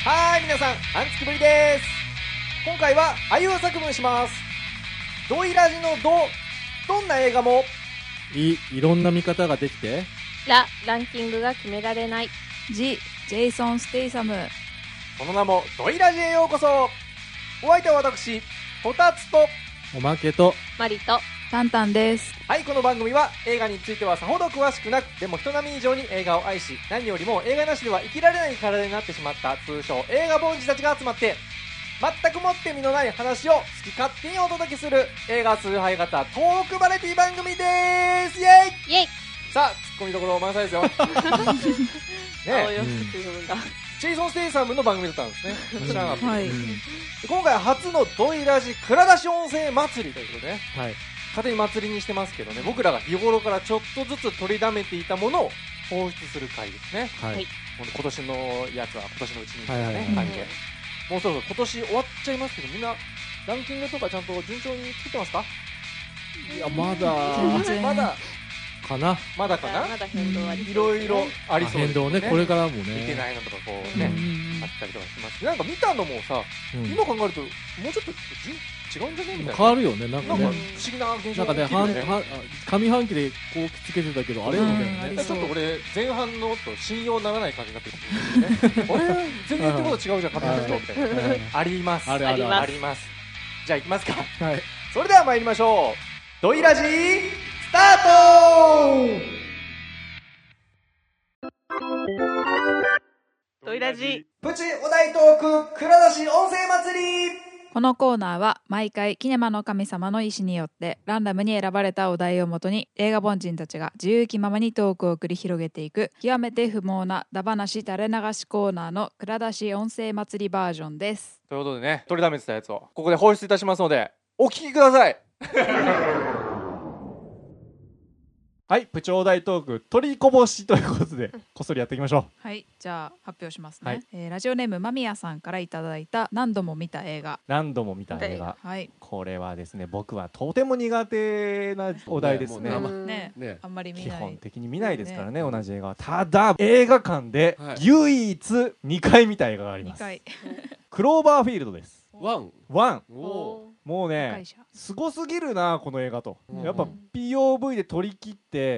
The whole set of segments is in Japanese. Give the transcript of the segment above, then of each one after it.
はーい、皆さん、半月ぶりです。今回はあいう作文します。ドイラジのどんな映画もいろんな見方ができてランキングが決められない。 ジェイソン・ステイサム。 その名もドイラジへようこそ。お相手は私、こたつと、 おまけとマリとタンタンです。 はい、この番組は映画についてはさほど詳しくなく、でも人並み以上に映画を愛し、何よりも映画なしでは生きられない体になってしまった通称映画凡人たちが集まって、全くもって身のない話を好き勝手にお届けする映画崇拝型トークバラエティ番組です。イエイイエイ。 さあ、ツッコミどころ満載ですよねえ、ジェイソン・ステイサムの番組だったんですね。知らなかった、 はい、 今回初のドイラジ蔵出し音声祭りということでね、 はい、 勝手に祭りにしてますけどね、僕らが日頃からちょっとずつ取りだめていたものを放出する回ですね。 はい、 今年のやつは今年のうちにはいはいはい、 感じで、もうそろそろ今年終わっちゃいますけど、みんなランキングとかちゃんと順調に作ってますか？ いや、まだかな。 まだ変動ありそうですね。 いろいろありそうですね。 変動ね、これからもね。 見てないのとかこうね、あったりとかします。なんか見たのもさ、今考えるともうちょっと違うんじゃねみたいな。 変わるよね、なんかね。 不思議な現象が起きるよね。 上半期でこうつけてたけど、あれよね。 ちょっと俺前半のと信用ならない感じになってるんですね。あれ全然言ってること違うじゃん、勝手な人みたいな。あります。 あります。じゃあ行きますか。 はい。 それでは参りましょう。ドイラジスタート。 ドイラジプチお題トーク蔵出し音声祭り。 このコーナーは毎回キネマの神様の意志によってランダムに選ばれたお題をもとに映画凡人たちが自由気ままにトークを繰り広げていく極めて不毛なダバなし垂れ流しコーナーの蔵出し音声祭りバージョンです。 ということでね、取りだめてたやつをここで放出いたしますのでお聞きください。はい、プチお題トーク取りこぼしということでこっそりやっていきましょう。 はい、じゃあ発表しますね。ラジオネーム間宮さんからいただいた何度も見た映画。 はい、これはですね、僕はとても苦手なお題ですね。 ね、あんまり見ない。 基本的に見ないですからね、同じ映画は。ただ映画館で唯一2回見た映画があります。クローバーフィールドです。ワン。もうね、すごすぎるなこの映画と、やっぱ POV で撮り切って、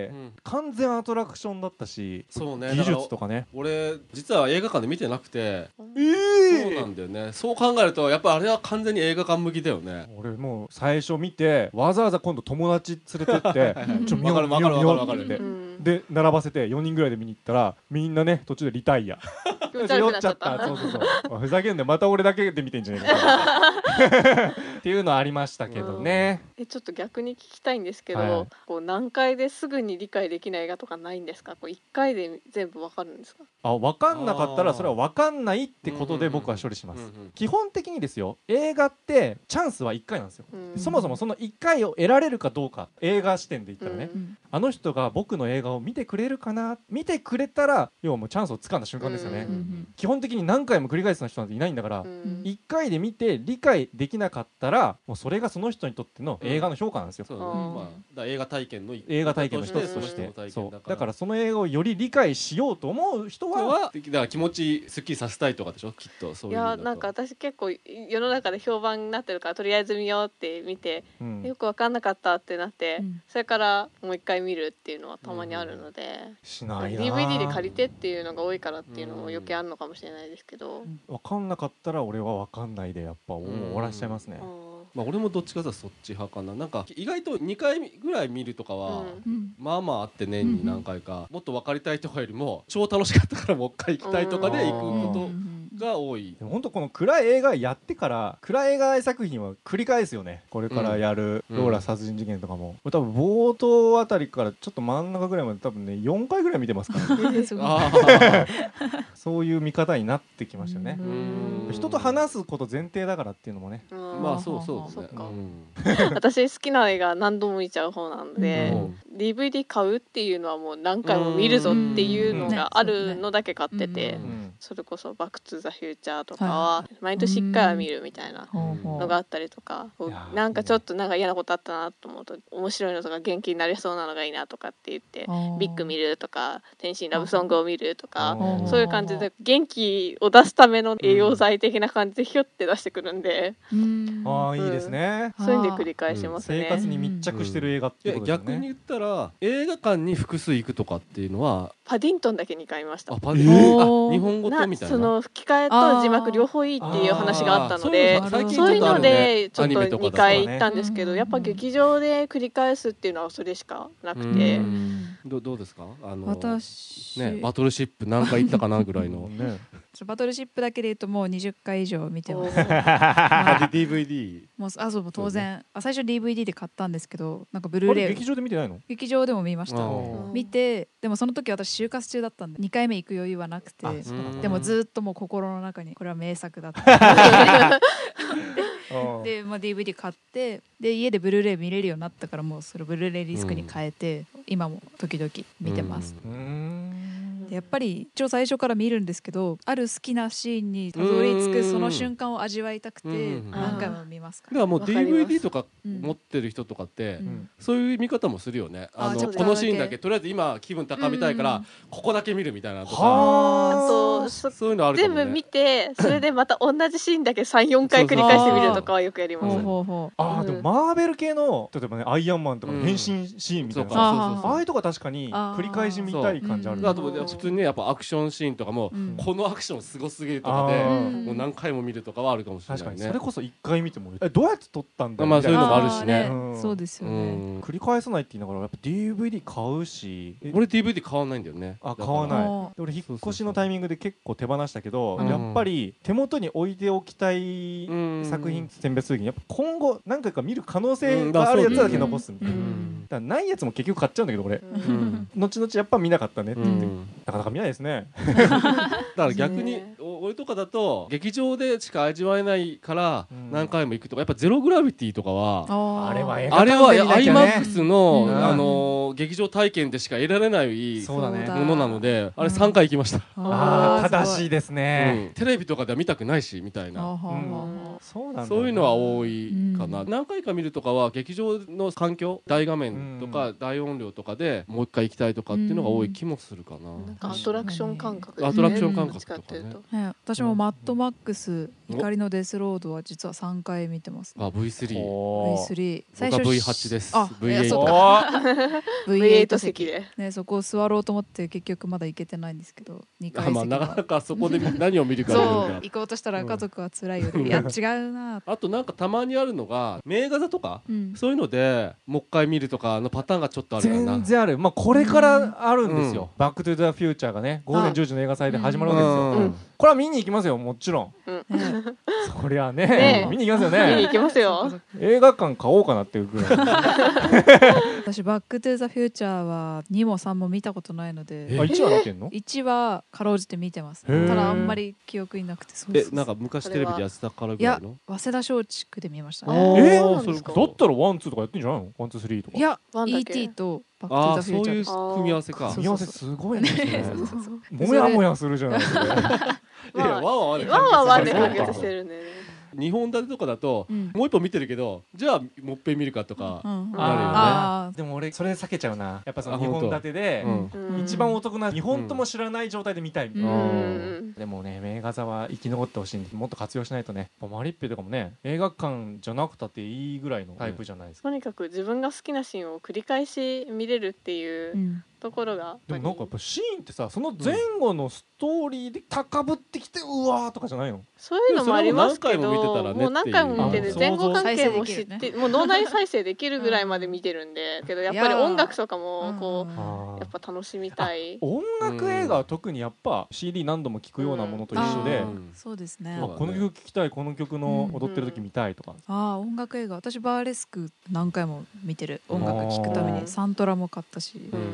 完全アトラクションだったし、 そうね、 技術とかね。 俺実は映画館で見てなくて、そうなんだよね。そう考えるとやっぱあれは完全に映画館向きだよね。 俺もう最初見て、わざわざ今度友達連れてってちょっと見ようってで並ばせて4人ぐらいで見に行ったら、みんなね途中でリタイア酔っちゃった。そうふざけんでまた俺だけで見てんじゃねえかっていうのありましたけどね。 ちょっと逆に聞きたいんですけど、こう何回ですぐに理解できない映画とかないんですか？こう1回で全部わかるんですか？ 分かんなかったらそれは分かんないってことで僕は処理します。基本的にですよ、映画ってチャンスは1回なんですよ。そもそもその1回を得られるかどうか、映画視点で言ったらね、あの人が僕の映画を見てくれるかな、見てくれたら要はもうチャンスをつかんだ瞬間ですよね。基本的に何回も繰り返す人なんていないんだから、1回で見て理解できなかったらもうそれがその人にとっての映画の評価なんですよ。 だ映画体験の一つとして、だからその映画をより理解しようと思う人はだから気持ちすっきりさせたいとかでしょ、きっと。そういう。いや、 なんか私結構世の中で評判になってるからとりあえず見ようって見て、よく分かんなかったってなって、それからもう一回見るっていうのはたまにあるので、 しないな。 DVD で借りてっていうのが多いからっていうのも余計あるのかもしれないですけど、 分かんなかったら俺は分かんないでやっぱ終わらしちゃいますね。 俺もどっちかというとそっち派かな。なんか意外と2回ぐらい見るとかは、まあまああって、年に何回か、もっと分かりたいとかよりも超楽しかったからもう一回行きたいとかで行くことが多い。 本当この暗い映画やってから暗い映画作品は繰り返すよね。これからやるローラ殺人事件とかも、多分冒頭あたりからちょっと真ん中ぐらいまで多分ね4回ぐらい見てますからねそういう見方になってきましたよね。人と話すこと前提だからっていうのもね。 まあそうですね。 私好きな映画何度も見ちゃう方なので、DVD 買うっていうのはもう何回も見るぞっていうのがあるのだけ買ってて、 それこそバックトゥザフューチャーとかは毎年1回は見るみたいなのがあったりとか、なんかちょっとなんか嫌なことあったなと思うと面白いのとか元気になれそうなのがいいなとかって言ってビッグ見るとか天心ラブソングを見るとかそういう感じで元気を出すための栄養剤的な感じでヒュッて出してくるんで、 ああいいですね。 そういう意味で繰り返しますね。 生活に密着してる映画ってことですよね。 逆に言ったら映画館に複数行くとかっていうのはパディントンだけ2回見ました。 日本語とみたいなその吹き替えと字幕両方いいっていう話があったので、そういうのでちょっと2回行ったんですけど、やっぱ劇場で繰り返すっていうのはそれしかなくて。 どうですか？ 私ね、バトルシップ何回行ったかなぐらいのバトルシップだけで言うともう20回以上見てます。 DVD もうそうもう当然、最初 DVD で買ったんですけど、なんかブルーレイ劇場で見てないの？ 劇場でも見ました。見て、でもその時私就活中だったんで2回目行く余裕はなくて、でもずっともう心の中にこれは名作だったで、DVD 買ってで家でブルーレイ見れるようになったから、もうそれブルーレイディスクに変えて、今も時々見てます。でやっぱり一応最初から見るんですけど、ある好きなシーンにたどり着くその瞬間を味わいたくて何回も見ますから。 だからもう DVD とか持ってる人とかって、そういう見方もするよね。このシーンだけとりあえず今気分高めたいからここだけ見るみたいなとか、そういうのあるかもね。 全部見てそれでまた同じシーンだけ 3,4 回繰り返してみるとかはよくやります。 でもマーベル系の例えばねアイアンマンとかの変身シーンみたいな、ああいうとこ確かに繰り返し見たい感じある。 あと普通にねやっぱアクションシーンとかも、このアクションすごすぎるとかでもう何回も見るとかはあるかもしれないね。 確かにそれこそ1回見てもどうやって撮ったんだそういうのもあるしね。 そうですよね。 繰り返さないって言いながらやっぱ DVD 買うし、 俺 DVD 買わないんだよね。 買わない。俺引っ越しのタイミングで結構手放したけど、やっぱり手元に置いておきたい作品選別する時にやっぱ今後何回か見る可能性があるやつだけ残すみたいな。だからないやつも結局買っちゃうんだけど俺、後々やっぱ見なかったねって言ってなかなか見ないですね。 だから逆に俺とかだと劇場でしか味わえないから何回も行くとか、やっぱゼログラビティとかはあれは IMAX の劇場体験でしか得られないものなので、あれ3回行きました。 正しいですね。 テレビとかでは見たくないしみたいな、そういうのは多いかな。何回か見るとかは劇場の環境、大画面とか大音量とかでもう一回行きたいとかっていうのが多い気もするかな。 なんかアトラクション感覚ですね。 アトラクション感覚とかね。 私もマッドマックス怒りのデスロードは実は3回見てます。 V3 最初 V8 です。 V8 席でね、そこを座ろうと思って結局まだ行けてないんですけど、2回席なかなかそこで何を見るかそう行こうとしたら家族は辛いよね。いや違うな。 あとなんかたまにあるのが名画座とか、そういうのでもう一回見るとかのパターンがちょっとあるかな。 全然ある。これからあるんですよ。バックトゥザフューチャーがね午前10時の映画祭で始まるわけですよ。これは見に行きますよ、もちろん。そりゃね見に行きますよね。 見に行きますよ。 映画館買おうかなっていうぐらい。 私バックトゥザフューチャーは2も3も見たことないので。 1は見てんの ？1はかろうじて見てます。ただあんまり記憶になくて。 なんか昔テレビでやってたからぐらいの。 早稲田松竹で見ました。 だったらワンツーとかやってんじゃないの？ワンツースリーとか。 いや ET とバックトゥザフューチャー。 そういう組み合わせか。 組み合わせすごいね。もやもやするじゃないですか。 いやワンワンで完結してるんでね。 2本立てとかだと、もう一本見てるけどじゃあもっぺん見るかとかあるよね。 でも俺それ避けちゃうな。やっぱその2本立てで一番お得な2本とも知らない状態で見たいみたいな。でもね名画座は生き残ってほしいんでもっと活用しないとね。マリッペとかもね映画館じゃなくたっていいぐらいのタイプじゃないですか。 とにかく自分が好きなシーンを繰り返し見れるっていうところが。 でもなんかやっぱシーンってさその前後のストーリーで高ぶってきてうわーとかじゃないの？ そういうのもありますけど、もう何回も見てる、前後関係も知ってもう脳内再生できるぐらいまで見てるんで、けどやっぱり音楽とかもこうやっぱ楽しみたい。 音楽映画は特にやっぱ CD 何度も聴くようなものと一緒で、 そうですね。 この曲聴きたい、この曲の踊ってる時見たいとか。 音楽映画私バーレスク何回も見てる。音楽聴くためにサントラも買ったし。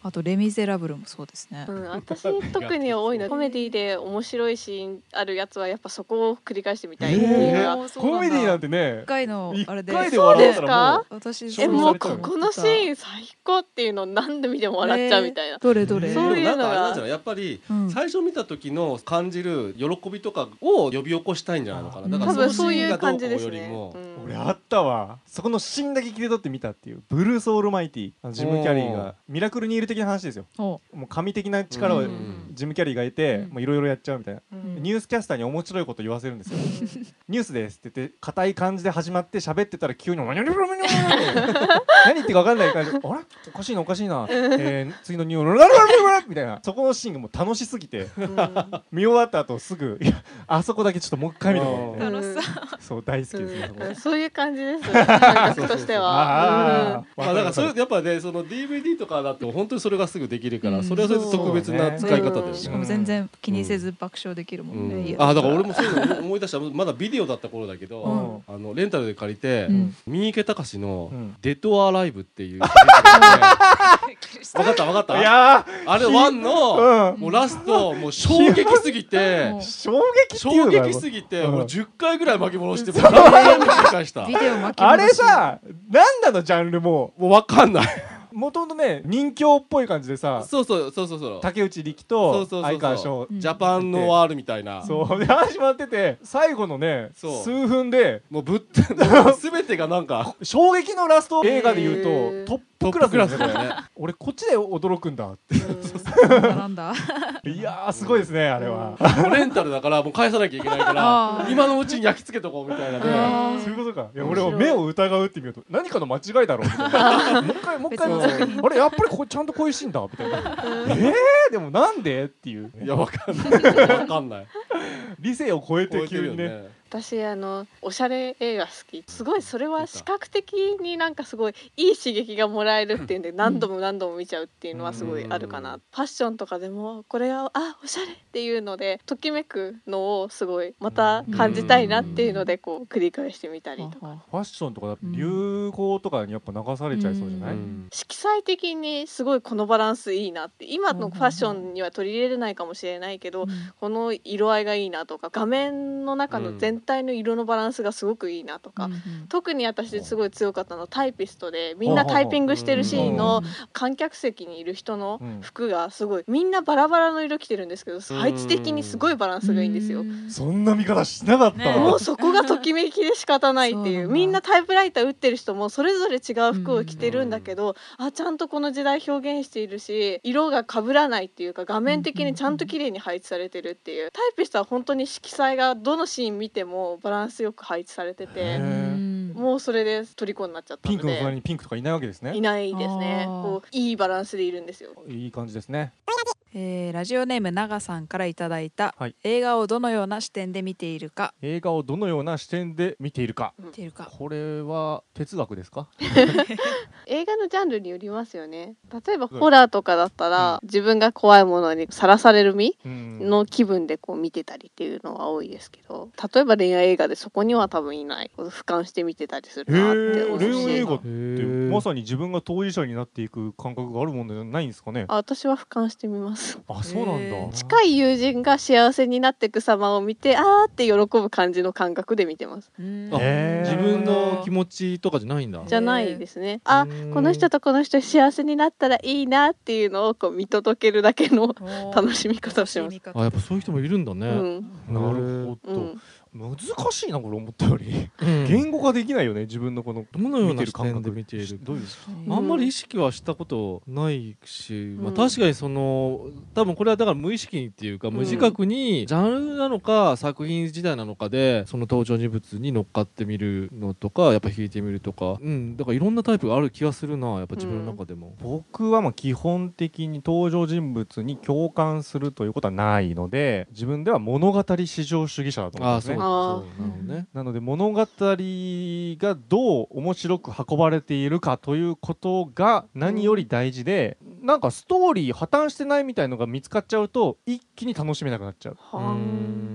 あとレ・ミゼラブルもそうですね、 私特に多いのコメディで面白いシーンあるやつはやっぱそこを繰り返してみたいっていうか、 コメディなんてね 1回のあれで 1回で笑ったらもう私もうこのシーン最高っていうのを何度見ても笑っちゃうみたいな、 どれどれそういうのでもなんかあれなんがじゃないやっぱり最初見た時の感じる喜びとかを呼び起こしたいんじゃないのかな。だから多分そういうそのシーンがどうこう感じですねよりも、 俺あったわ、そこのシーンだけ切り取ってみたっていうブルース・オールマイティ、ジム・キャリーがミラクルニール的な話ですよ。もう神的な力をジム・キャリーが得ていろいろやっちゃうみたいな、ニュースキャスターに面白いこと言わせるんですよニュースですって言って硬い感じで始まって喋ってたら急に何言ってるか分かんない感じであれおかしいなおかしいな、次のニュースみたいな、そこのシーンがもう楽しすぎて見終わった後すぐいやあそこだけちょっともう一回見てもらって、そう大好きですねそういう感じです感覚としては。 まあだからそれやっぱね、その DVD とかだと本当にそれがすぐできるから、それはそれで特別な使い方だよね。 しかも全然気にせず爆笑できるもんね。 だから俺もそういうの思い出した。まだビデオだった頃だけど、レンタルで借りて三池崇のデッドアライブっていう、分かったいやあれワンのもうラストもう衝撃すぎて衝撃すぎてもう10回ぐらい巻き戻して繰り返した。 あれさ何なのジャンルもう分かんない。 もともとね人形っぽい感じでさ、 そう竹内力と相川翔ジャパンノワールみたいな、 そうで始まってて最後のね数分でもう全てがなんか衝撃のラスト映画でいうとトップクラスだよね俺こっちで驚くんだってなんだいやーすごいですねあれは。 レンタルだからもう返さなきゃいけないから今のうちに焼き付けとこうみたいなね。 そういうことか。いや俺は目を疑うってみようと何かの間違いだろうみたいなもう一回あれやっぱりここちゃんとこういうシーンだみたいなでもなんでっていう。 いやわかんない理性を超えて急にね。 私おしゃれ映画好き。すごいそれは視覚的になんかすごいいい刺激がもらえるっていうんで何度も何度も見ちゃうっていうのはすごいあるかな。ファッションとかでもこれはおしゃれっていうのでときめくのをすごいまた感じたいなっていうのでこう繰り返してみたりとか。 ファッションとかだって流行とかにやっぱ流されちゃいそうじゃない？ 色彩的にすごいこのバランスいいなって今のファッションには取り入れれないかもしれないけどこの色合いがいいなとか画面の中の全体の色のバランスがすごくいいなとか、特に私すごい強かったのタイピストでみんなタイピングしてるシーンの観客席にいる人の服がすごいみんなバラバラの色着てるんですけど配置的にすごいバランスがいいんですよ。 そんな見方しなかったわ。 もうそこがときめきで仕方ないっていうみんなタイプライター打ってる人もそれぞれ違う服を着てるんだけどちゃんとこの時代表現しているし色が被らないっていうか画面的にちゃんと綺麗に配置されてるっていう。タイピストは本当に色彩がどのシーン見てもバランスよく配置されててもうそれで虜になっちゃったので。 ピンクの隣にピンクとかいないわけですね。 いないですね。こういいバランスでいるんですよ。 いい感じですね。 ラジオネーム長さんからいただいた、映画をどのような視点で見ているか。 映画をどのような視点で見ているか、これは哲学ですか？ 映画のジャンルによりますよね。例えばホラーとかだったら、自分が怖いものにさらされる身の気分でこう見てたりっていうのは多いですけど、例えば恋愛映画でそこには多分いない俯瞰して見てたりするなって思うし。 恋愛映画ってまさに自分が当事者になっていく感覚があるもんじゃないんですかね？ 私は俯瞰してみます。 そうなんだ。 近い友人が幸せになっていく様を見てって喜ぶ感じの感覚で見てます。 自分の気持ちとかじゃないんだ。 じゃないですね。この人とこの人幸せになったらいいなっていうのをこう見届けるだけの楽しみ方をします。 やっぱそういう人もいるんだね。 なるほど。難しいなこれ思ったより、言語化できないよね自分のこのどのような視点で見ている。どうですか？あんまり意識はしたことないし、確かに多分これはだから無意識にっていうか無自覚にジャンルなのか作品自体なのかでその登場人物に乗っかってみるのとかやっぱ弾いてみるとか、だからいろんなタイプがある気がするなやっぱ自分の中でも。 僕は基本的に登場人物に共感するということはないので自分では物語至上主義者だと思うんですね。なので物語がどう面白く運ばれているかということが何より大事で、なんかストーリー破綻してないみたいのが見つかっちゃうと一気に楽しめなくなっちゃう。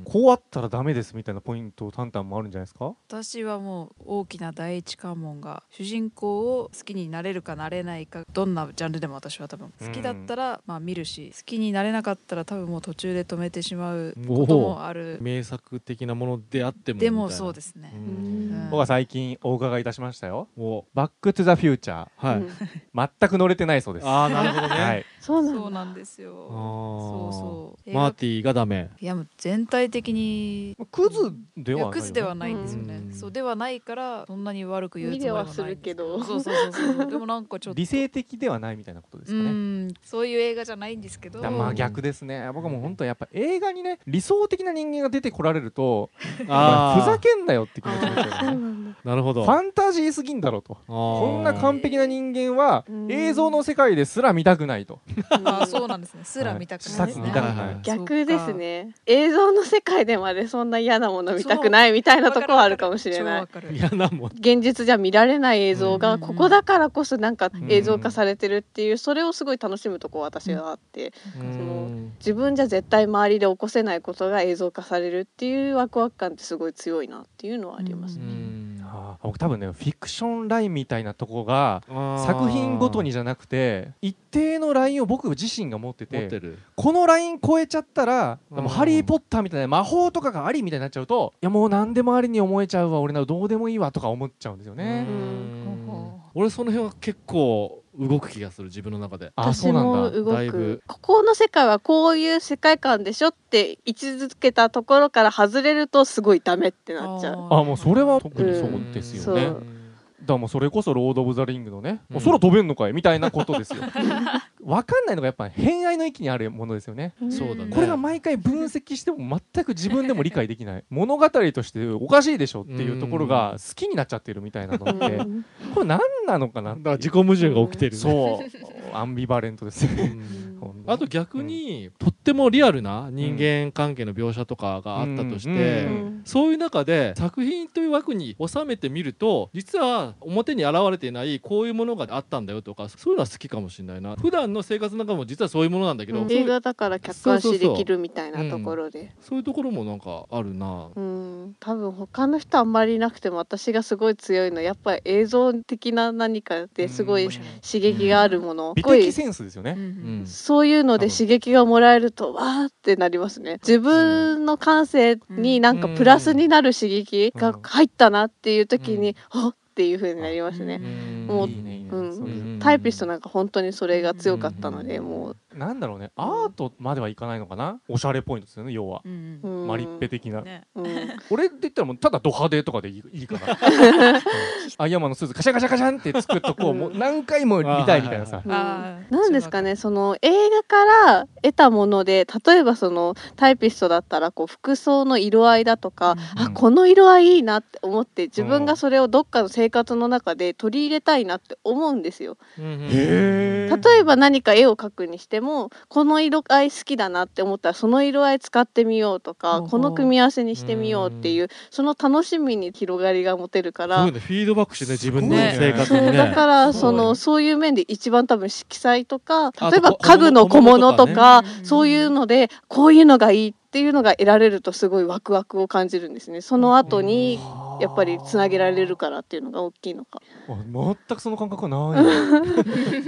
こうあったらダメですみたいなポイントタンタンもあるんじゃないですか。 私はもう大きな第一関門が主人公を好きになれるかなれないか、どんなジャンルでも私は多分好きだったらまあ見るし、好きになれなかったら多分もう途中で止めてしまうこともある。 名作的なものであってもでもそうですね。 僕は最近お伺いいたしましたよ。バックトゥザフューチャー、 はい、 全く乗れてないそうです。 ああなるほどね、 はい、 そうなんですよ。そうマーティがダメ。 いやもう全体的にクズではないよね。 クズではないんですよね。そうではないからそんなに悪く言うつもりはないんです見れはするけどそうでもなんかちょっと理性的ではないみたいなことですかね。 そういう映画じゃないんですけど、 まあ逆ですね。僕はもう本当にやっぱ映画にね、理想的な人間が出てこられるとふざけんなよって気持ちになっちゃうね。 なるほど。 ファンタジーすぎんだろと。こんな完璧な人間は映像の世界ですら見たくないと。 そうなんですね。すら見たくないですね。 逆ですね。映像の世界でまでそんな嫌なもの見たくないみたいなところはあるかもしれない。 嫌なもん。 現実じゃ見られない映像がここだからこそなんか映像化されてるっていう、それをすごい楽しむところ私はあって、その自分じゃ絶対周りで起こせないことが映像化されるっていうワクワク感ってすごい強いなっていうのはありますね。 僕多分ね、フィクションラインみたいなとこが作品ごとにじゃなくて一定のラインを僕自身が持ってて、このライン超えちゃったらもうハリーポッターみたいな魔法とかがありみたいになっちゃうと、いやもう何でもありに思えちゃうわ、俺ならどうでもいいわとか思っちゃうんですよね。 俺その辺は結構動く気がする、自分の中で。 私も動く。ここの世界はこういう世界観でしょって位置づけたところから外れるとすごいダメってなっちゃう。 もうそれは特にそうですよね。だからもうそれこそロード・オブ・ザ・リングのね、もう空飛べんのかいみたいなことですよ。分かんないのがやっぱ偏愛の域にあるものですよね。 そうだね。 これが毎回分析しても全く自分でも理解できない物語としておかしいでしょっていうところが好きになっちゃってるみたいなのってこれ何なのかな。 だから自己矛盾が起きてる、ね、 そうアンビバレントですよね。 あと逆に、とってもリアルな人間関係の描写とかがあったとして、そういう中で作品という枠に収めてみると、実は表に現れていないこういうものがあったんだよとか、そういうのは好きかもしれないな。普段の生活の中も実はそういうものなんだけど、 映画だから客観視できるみたいなところで、 そういうところもなんかあるな。 多分他の人あんまりいなくても私がすごい強いのはやっぱり映像的な何かですごい刺激があるもの、 美的センスですよね。 そういうので刺激がもらえるとわーってなりますね。自分の感性になんかプラスになる刺激が入ったなっていう時にはっっていう風になりますね。もうタイピストなんか本当にそれが強かったので、もうなんだろうね、アートまではいかないのかな。おしゃれポイントですよね、要はマリッペ的な。俺って言ったらもうただド派手とかでいいかな。アイアンマンのスーツカシャカシャカシャンって作っとこう、もう何回も見たいみたいなさ。 なんですかね、その映画から得たもので、例えばそのタイピストだったらこう服装の色合いだとか、この色合いいいなって思って自分がそれをどっかの生活の中で取り入れたいなって思うんですよ。例えば何か絵を描くにしても、この色合い好きだなって思ったらその色合い使ってみようとか、この組み合わせにしてみようっていう、その楽しみに広がりが持てるから、 フィードバックしてね、自分の生活にね。 だからそういう面で一番多分色彩とか、例えば家具の小物とか、そういうのでこういうのがいいっていうのが得られるとすごいワクワクを感じるんですね。その後にやっぱりつなげられるからっていうのが大きいのか。 全くその感覚はない。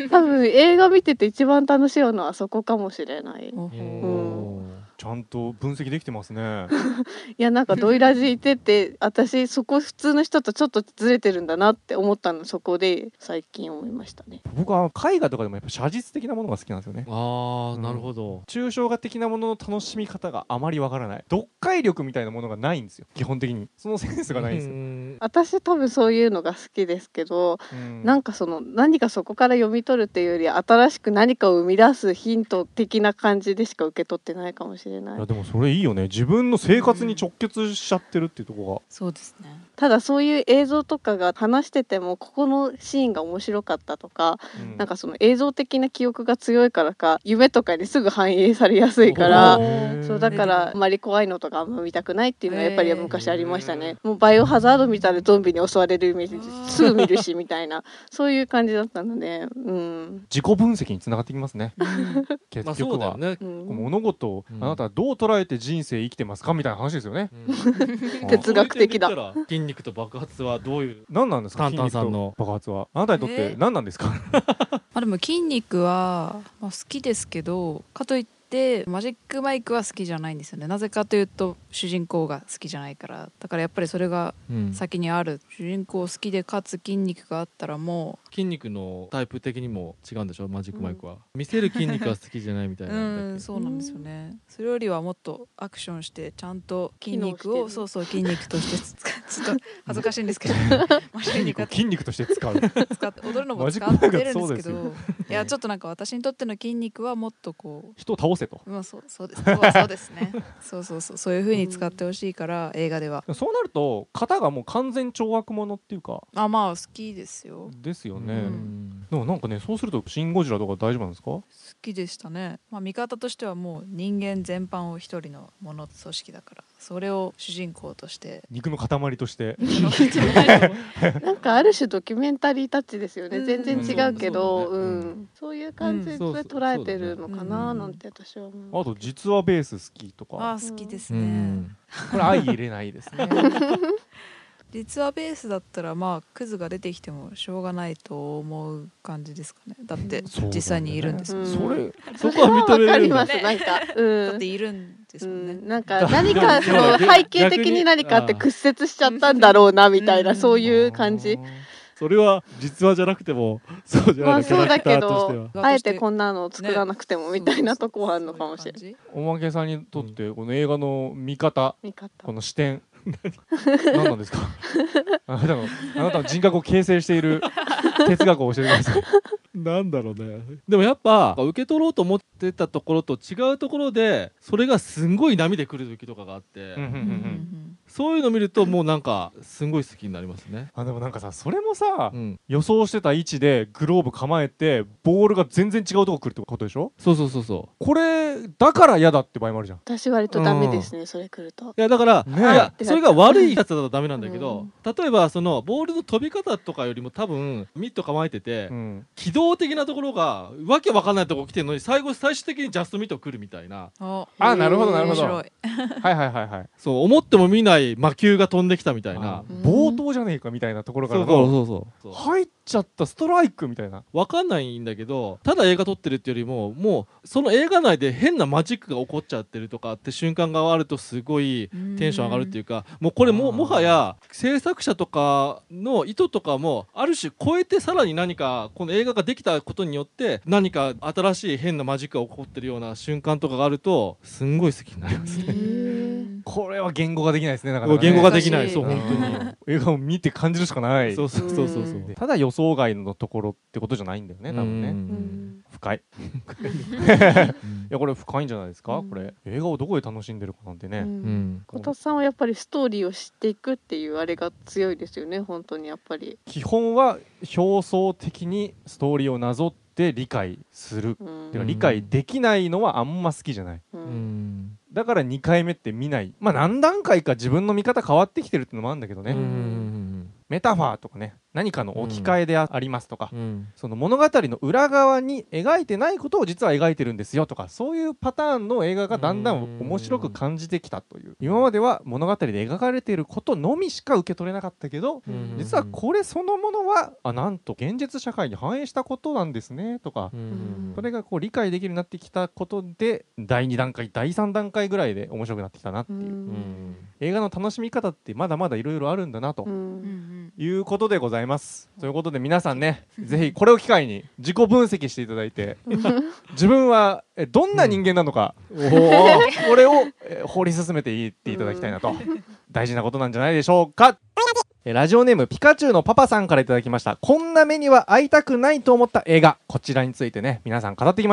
多分映画見てて一番楽しいのはそこかもしれない。 ちゃんと分析できてますね。 いやなんかドイラジ行ってて、私そこ普通の人とちょっとずれてるんだなって思ったの、そこで最近思いましたね。 僕は絵画とかでもやっぱ写実的なものが好きなんですよね。 なるほど。 抽象画的なものの楽しみ方があまりわからない。読解力みたいなものがないんですよ、基本的に。そのセンスがないんですよ。 私多分そういうのが好きですけど、なんかその何かそこから読み取るっていうより新しく何かを生み出すヒント的な感じでしか受け取ってないかもしれない。 いやでもそれいいよね。自分の生活に直結しちゃってるっていうところが。 そうですね。 ただそういう映像とかが話しててもここのシーンが面白かったとか、なんかその映像的な記憶が強いからか夢とかにすぐ反映されやすいから、そうだからあまり怖いのとかあんま見たくないっていうのはやっぱり昔ありましたね。もうバイオハザード見たらゾンビに襲われるイメージすぐ見るしみたいなそういう感じだったので、 自己分析につながってきますね。結局は、物事をあなたはどう捉えて人生生きてますかみたいな話ですよね。 哲学的だ。 筋肉と爆発はどういう何なんですか。 タンタンさんの爆発はあなたにとって何なんですか。 でも筋肉は、好きですけど、かといってマジックマイクは好きじゃないんですよね。なぜかというと主人公が好きじゃないから。だからやっぱりそれが先にある、主人公好きでかつ筋肉があったらもう筋肉のタイプ的にも違うんでしょ、マジックマイクは。見せる筋肉は好きじゃないみたいな。 そうなんですよね。それよりはもっとアクションしてちゃんと筋肉を筋肉としてちょっと恥ずかしいんですけど筋肉として使う使って踊るのも使ってるんですけど、いやちょっとなんか私にとっての筋肉はもっとこう人を倒せと、 そうですねそういう風に使ってほしいから映画では。 そうなると型がもう完全懲悪者っていうか、 好きですよ。 ですよね。でもなんかね、そうするとシン・ゴジラとか大丈夫なんですか。好きでしたね。見方としてはもう人間全般を一人のもの組織だから、それを主人公として肉の塊としてなんかある種ドキュメンタリータッチですよね。全然違うけど、そういう感じで捉えてるのかななんて私は思う。 あと実話ベース好きとか。 好きですね。 これ相入れないですね。 実話ベースだったらクズが出てきてもしょうがないと思う感じですかね。だって実際にいるんですもん。 そこは認められる。わかります。なんかだっているんですもんね。 なんか何かその背景的に何かあって屈折しちゃったんだろうなみたいなそういう感じ。 それは実話じゃなくてもそうじゃないキャラクターとしては、 あえてこんなのを作らなくてもみたいなとこはあるのかもしれない。 おまけさんにとってこの映画の見方、この視点何なんですか。あなたの人格を形成している哲学を教えてください。 なんだろうね。でもやっぱ受け取ろうと思ってたところと違うところでそれがすんごい波で来る時とかがあって、そういうの見るともうなんかすんごい好きになりますね。 でもなんかさ、それもさ、予想してた位置でグローブ構えてボールが全然違うとこ来るってことでしょ。 そうこれだから嫌だって場合もあるじゃん。 私割とダメですね、それ来ると。 いやだから、それが悪いやつだとダメなんだけど、例えばそのボールの飛び方とかよりも多分ミット構えてて、機動的なところがわけわかんないとこ来てるのに最終的にジャストミット来るみたいな。 なるほど面白い。 はいそう思っても見ない魔球が飛んできたみたいな、 冒頭じゃねえかみたいなところからそう入っちゃったストライクみたいな。 わかんないんだけど、ただ映画撮ってるっていうよりももうその映画内で変なマジックが起こっちゃってるとかって瞬間があるとすごいテンション上がるっていうか、もうこれもはや制作者とかの意図とかもある種超えて、さらに何かこの映画ができたことによって何か新しい変なマジックが起こってるような瞬間とかがあるとすんごい好きになりますね。 これは言語ができないですね。なかなかね言語ができない。そう本当に映画を見て感じるしかない。 そうただ予想外のところってことじゃないんだよね、多分ね。深い。いやこれ深いんじゃないですか。これ映画をどこで楽しんでるかなんてね。 小田さんはやっぱりストーリーを知っていくっていうあれが強いですよね。本当にやっぱり基本は表層的にストーリーをなぞって理解する。理解できないのはあんま好きじゃない。だから2回目って見ない。何段階か自分の見方変わってきてるってのもあるんだけどね。メタファーとかね、何かの置き換えでありますとか、その物語の裏側に描いてないことを実は描いてるんですよとか、そういうパターンの映画がだんだん面白く感じてきたという。今までは物語で描かれていることのみしか受け取れなかったけど、実はこれそのものはなんと現実社会に反映したことなんですねとか、それがこう理解できるようになってきたことで第2段階第3段階ぐらいで面白くなってきたなっていう、映画の楽しみ方ってまだまだいろいろあるんだなということでございます。ということで皆さんね、ぜひこれを機会に自己分析していただいて自分はどんな人間なのか、これを掘り進めていっていただきたいなと大事なことなんじゃないでしょうか。ラジオネームピカチュウのパパさんからいただきました。こんな目には会いたくないと思った映画、こちらについてね皆さん語っていきましょう。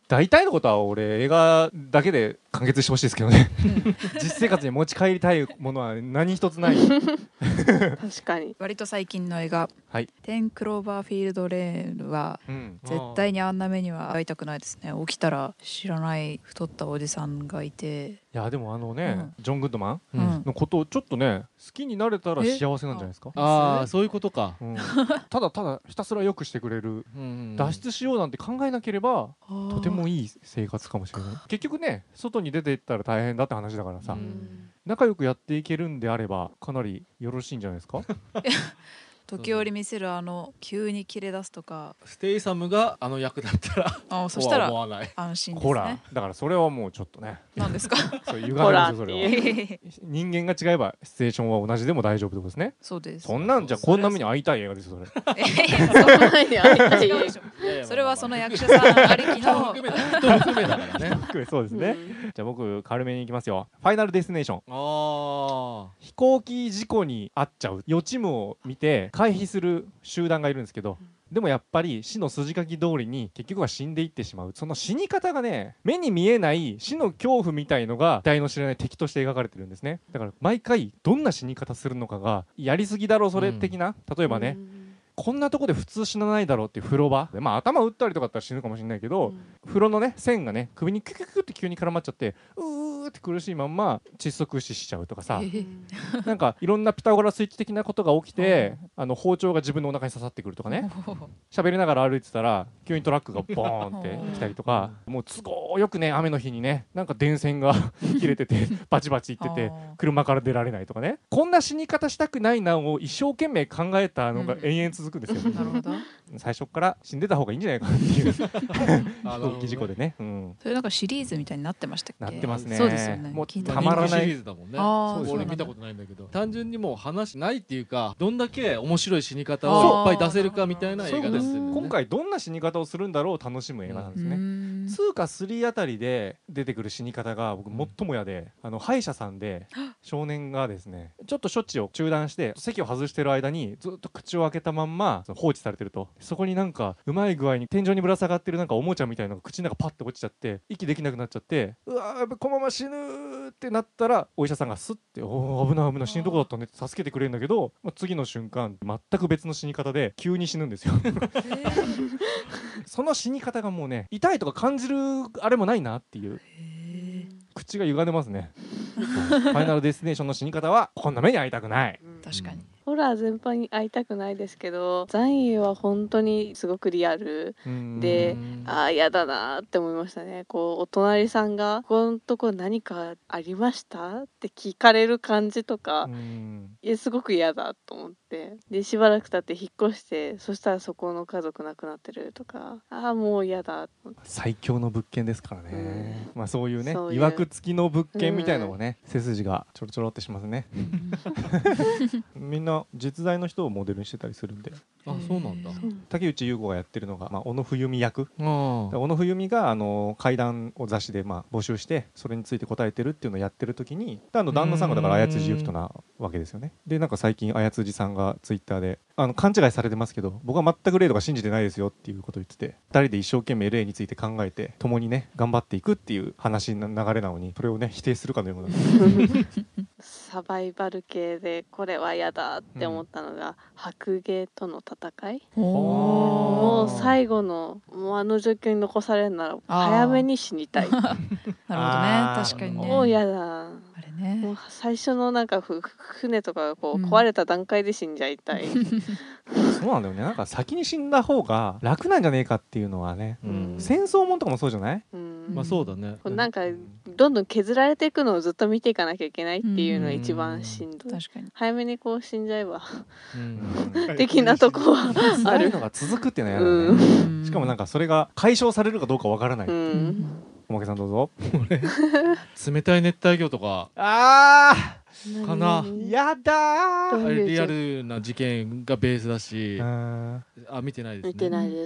大体のことは俺映画だけで完結してほしいですけどね実生活に持ち帰りたいものは何一つない確かに割と最近の映画、 はい、 10クローバーフィールドレーンは、絶対にあんな目には会いたくないですね。起きたら知らない太ったおじさんがいて、 いやでもジョン・グッドマンのことをちょっとね好きになれたら幸せなんじゃないですか。 ああそういうことか、 ただただひたすら良くしてくれる、脱出しようなんて考えなければとてもいい生活かもしれない。結局ね外に出ていったら大変だって話だからさ、仲良くやっていけるんであればかなりよろしいんじゃないですか時折見せる急に切れ出すとか、 ステイサムが役だったらそしたら思わない安心ですね。 ほらだからそれはもうちょっとね何ですかそういう歪んでるんですよそれは人間が違えばシチュエーションは同じでも大丈夫ってことですね。 そうです。 そんなんじゃこんな目に遭いたい映画ですよそれそんなに会いたい違うでしょそれはその役者さんありきの含めだからねそうですね、じゃあ僕軽めにいきますよ。ファイナルデスティネーション。飛行機事故に遭っちゃう予知夢を見て回避する集団がいるんですけど、でもやっぱり死の筋書き通りに結局は死んでいってしまう。その死に方がね目に見えない死の恐怖みたいのが体の知らない敵として描かれてるんですね。だから毎回どんな死に方するのかがやりすぎだろそれ的な、例えばね、こんなとこで普通死なないだろうっていう風呂場で、頭打ったりとかだったら死ぬかもしれないけど、風呂のね線がね首にキュキュキュって急に絡まっちゃってうーって苦しいまんま窒息死しちゃうとかさ、なんかいろんなピタゴラスイッチ的なことが起きて包丁が自分のお腹に刺さってくるとかね喋りながら歩いてたら急にトラックがボーンって来たりとか、もう都合よくね雨の日にねなんか電線が切れててバチバチいってて車から出られないとかね、こんな死に方したくないなを一生懸命考えたのが延々続くんですよ、 なるほど。 最初から死んでた方がいいんじゃないかなっていう飛行機事故でね、 それなんかシリーズみたいになってましたっけ。 なってますね。 そうですよね。 もうたまらないシリーズだもんね。俺見たことないんだけど、単純にもう話ないっていうかどんだけ面白い死に方をいっぱい出せるかみたいな映画ですよね。 今回どんな死に方をするんだろう楽しむ映画なんですね。2か3あたりで出てくる死に方が僕最も嫌で、歯医者さんで少年がですねちょっと処置を中断して席を外してる間にずっと口を開けたまんま放置されてると、そこになんかうまい具合に天井にぶら下がってるなんかおもちゃみたいなのが口の中パッて落ちちゃって息できなくなっちゃって、うわーこのまま死ぬってなったらお医者さんがスッておー危ない危ない死ぬとこだったねって助けてくれるんだけど、次の瞬間全く別の死に方で急に死ぬんですよその死に方がもうね痛いとか感じるあれもないなっていう、口が歪んでますねファイナルデスティネーションの死に方はこんな目に遭いたくない。 確かにホラー全般に会いたくないですけど、残影は本当にすごくリアルで、嫌だなって思いましたね。こうお隣さんがここのとこ何かありましたって聞かれる感じとか、すごく嫌だと思って、でしばらく経って引っ越して、そしたらそこの家族亡くなってるとか、もう嫌だと思って。 最強の物件ですからね、そういうねいわくつきの物件みたいなのもね、背筋がちょろちょろってしますねみんな実在の人をモデルにしてたりするんで。 そうなんだ。 竹内優子がやってるのが、小野冬美役。小野冬美が怪談を雑誌で募集してそれについて答えてるっていうのをやってる時に、旦那さんがだから綾辻ゆきとなわけですよね。でなんか最近綾辻さんがツイッターで勘違いされてますけど僕は全く霊とか信じてないですよっていうことを言ってて、2人で一生懸命霊について考えて共にね頑張っていくっていう話の流れなのに、それをね否定するかのようなサバイバル系でこれは嫌だって思ったのが、白芸との戦い。もう最後のもう状況に残されるなら早めに死にたいなるほどね、 確かにね。 もう嫌だあれね。もう最初のなんか船とかがこう壊れた段階で死んじゃいたい、 そうなんだよね。なんか先に死んだ方が楽なんじゃねえかっていうのはね、戦争もんとかもそうじゃない？ そうだね。 なんかどんどん削られていくのをずっと見ていかなきゃいけないっていうのが一番しんどい。 確かに早めにこう死んじゃえば的なとこはあるのが続くっていうのは嫌だね。しかもなんかそれが解消されるかどうかわからない。おまけさんどうぞ。 冷たい熱帯魚とかかな。 やだー。リアルな事件がベースだし、見てないですね。 見てないです。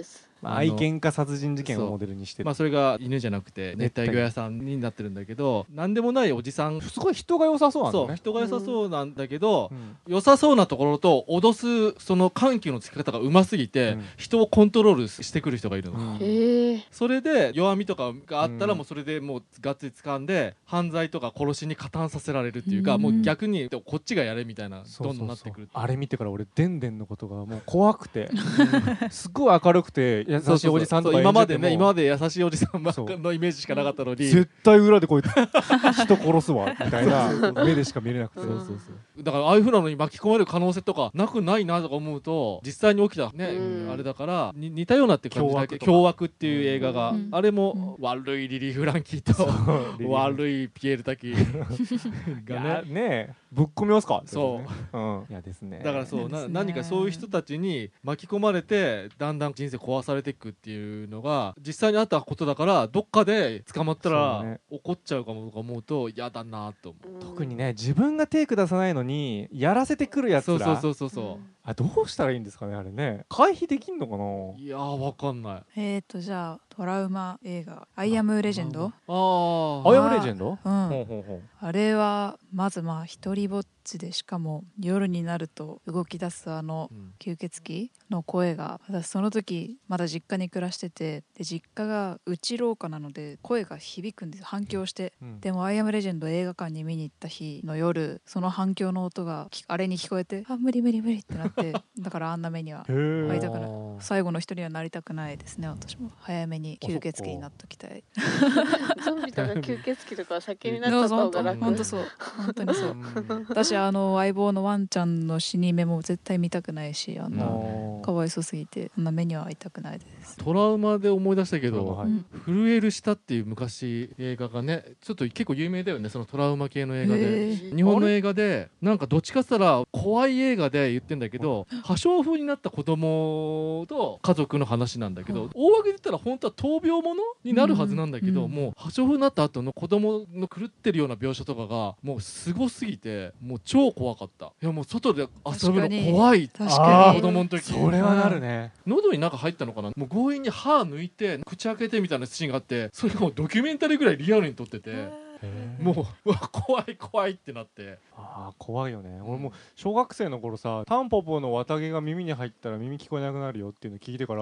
愛犬家殺人事件をモデルにしてる。 それが犬じゃなくて熱帯魚屋さんになってるんだけど、なんでもないおじさん、 すごい人が良さそうなんだね。 そう人が良さそうなんだけど、良さそうなところと脅すその緩急のつき方がうますぎて、人をコントロールしてくる人がいるの。それで弱みとかがあったらもうそれでもうがっつり掴んで犯罪とか殺しに加担させられるっていうか、もう逆にこっちがやれみたいなどんどんなってくる。 あれ見てから俺でんでんのことがもう怖くてすごい明るくて優しいおじさんとか演じても、 今まで優しいおじさんのイメージしかなかったのに、 絶対裏でこいつ人殺すわみたいな目でしか見れなくて、 だからああいうふうなのに巻き込まれる可能性とかなくないなとか思うと、実際に起きたねあれだから似たようなって感じだけど、凶悪っていう映画が、あれも悪いリリー・フランキーと悪いピエール・タキがねぶっ込みますか。 そういやですね。 だからそう何かそういう人たちに巻き込まれてだんだん人生壊されていくっていうのが実際にあったことだから、どっかで捕まったら怒っちゃうかもとか思うと嫌だなと思う。 特にね自分が手下さないのにやらせてくるやつら、どうしたらいいんですかねあれね。回避できんのかな。 いやわかんない。 じゃあトラウマ映画アイアムレジェンド。 アイアムレジェンド、 あれはまず一人ぼっちで、しかも夜になると動き出す吸血鬼の声が、私その時まだ実家に暮らしてて、で実家が内廊下なので声が響くんです、反響して、でもアイアムレジェンド映画館に見に行った日の夜、その反響の音があれに聞こえて、無理ってなってだからあんな目には会いたくない、最後の一人にはなりたくないですね。私も早めに吸血鬼になっときたい。 ゾンビとか吸血鬼とかは先になった方が楽。 本当そう、本当にそう私相棒のワンちゃんの死に目も絶対見たくないし、かわいそうすぎてあんな目には会いたくないです。 トラウマで思い出したけど、震える舌っていう昔映画がね、ちょっと結構有名だよね、そのトラウマ系の映画で。日本の映画でなんかどっちかって言ったら怖い映画で言ってんだけど、破傷風になった子供と家族の話なんだけど、大枠で言ったら本当は闘病ものになるはずなんだけど、もう破傷風になった後の子供の狂ってるような描写とかがもうすごすぎて、もう超怖かった。いやもう外で遊ぶの怖い。 確かに子供の時それはなるね。 喉に中入ったのかな、もう強引に歯抜いて口開けてみたいなシーンがあって、それがもうドキュメンタリーぐらいリアルに撮ってて、もう怖いってなって。 怖いよね。俺も小学生の頃さ、タンポポの綿毛が耳に入ったら耳聞こえなくなるよっていうの聞いてから、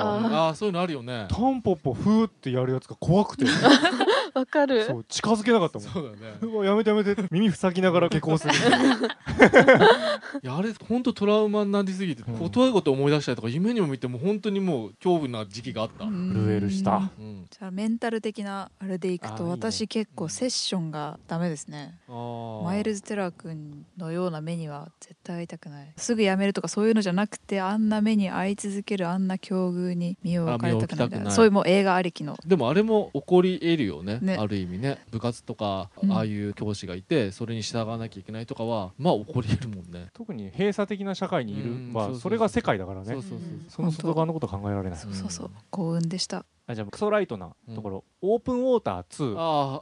そういうのあるよね。 タンポポフーってやるやつが怖くてわかる。 そう近づけなかったもん。 そうだね。 うわやめて耳塞ぎながら下校する。 いやあれ本当トラウマになりすぎて、ことあること思い出したりとか夢にも見ても本当にもう恐怖な時期があった。 震えるしたじゃあメンタル的なあれでいくと、私結構セッションがダメですね。マイルズ・テラー君のような目には絶対会いたくない。すぐやめるとかそういうのじゃなくて、あんな目に遭い続けるあんな境遇に身を置かれたくないみたいな、そういうもう映画ありきの。 でもあれも起こり得るよね、ある意味ね。部活とかああいう教師がいてそれに従わなきゃいけないとかは起こり得るもんね。 特に閉鎖的な社会にいる、それが世界だからね。その外側のこと考えられない。 そう幸運でした。 じゃあクソライトなところ、オープンウォーター2。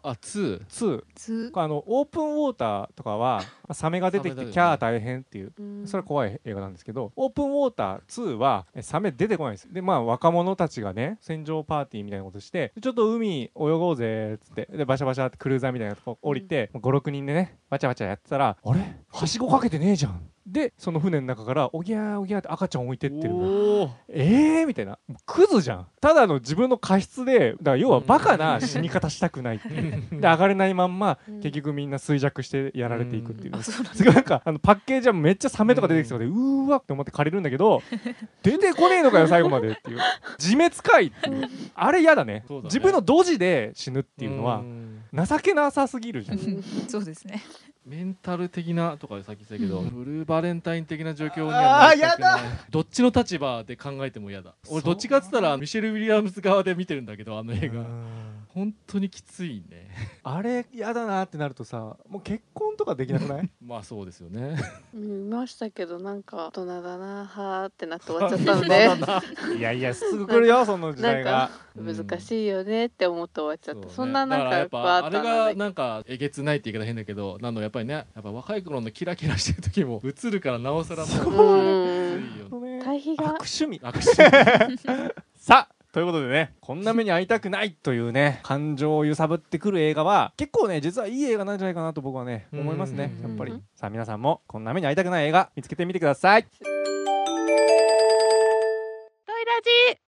オープンウォーターとかはサメが出てきてキャー大変っていう、それは怖い映画なんですけど、オープンウォーター2はサメ出てこないです。で若者たちがね船上パーティーみたいなことして、ちょっと海泳ごうぜっつって、でバシャバシャってクルーザーみたいなとこ降りて、56人でねバチャバチャやってたら、あれはしごかけてねえじゃん。でその船の中からおぎゃーおぎゃーって赤ちゃん置いてってる。みたいな、クズじゃん。ただの自分の過失で、だから要はバカな死に方したくないってで上がれないまんま結局みんな衰弱してやられていくっていう、すごいなんかパッケージはめっちゃサメとか出てきそうで、うーわって思って借りるんだけど出てこねえのかよ最後までっていう、自滅かいっていう、あれ嫌だね。自分のドジで死ぬっていうのは情けなさすぎるじゃん。 そうですね。 メンタル的なとかさっき言ったけど、ブルーバレンタイン的な状況にはなりたくない。どっちの立場で考えても嫌だ。俺どっちかっつったらミシェル・ウィリアムズ側で見てるんだけど、あの映画本当にきついね。 あれ嫌だなってなるとさ、もう結婚とかできなくない？ そうですよね。 見ましたけどなんか大人だなはーってなって終わっちゃったのでいやすぐ来るよその時代が。 難しいよねって思って終わっちゃった。そんななんかやっぱあれがなんかえげつないって言い方変だけど、やっぱりね、やっぱ若い頃のキラキラしてる時も映るからなおさらもうきついよね。 対比が悪趣味さあということでね、こんな目に遭いたくないというね感情を揺さぶってくる映画は結構ね実はいい映画なんじゃないかなと僕はね思いますね。やっぱりさあ皆さんもこんな目に遭いたくない映画見つけてみてください。 トイラジ